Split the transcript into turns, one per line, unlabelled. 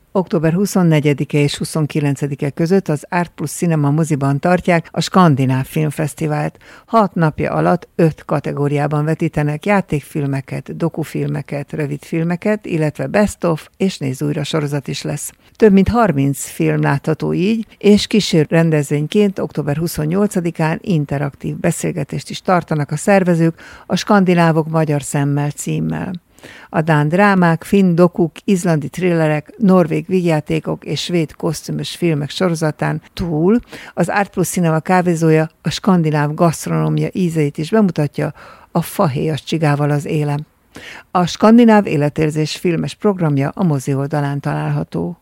Október 24-e és 29-e között az Art Plus Cinema moziban tartják a Skandináv Filmfesztivált. 6 napja alatt 5 kategóriában vetítenek játékfilmeket, dokufilmeket, rövidfilmeket, illetve Best of és Nézz újra sorozat is lesz. Több mint 30 film látható így, és kísérő rendezvényként október 28-án interaktív beszélgetést is tartanak a szervezők a Skandinávok magyar szemmel címmel. A dán drámák, finn dokuk, izlandi thrillerek, norvég vígjátékok és svéd kosztümös filmek sorozatán túl az Art Plus Cinema kávézója a skandináv gasztronómia ízeit is bemutatja a fahéjas csigával az élen. A Skandináv életérzés filmes programja a mozi oldalán található.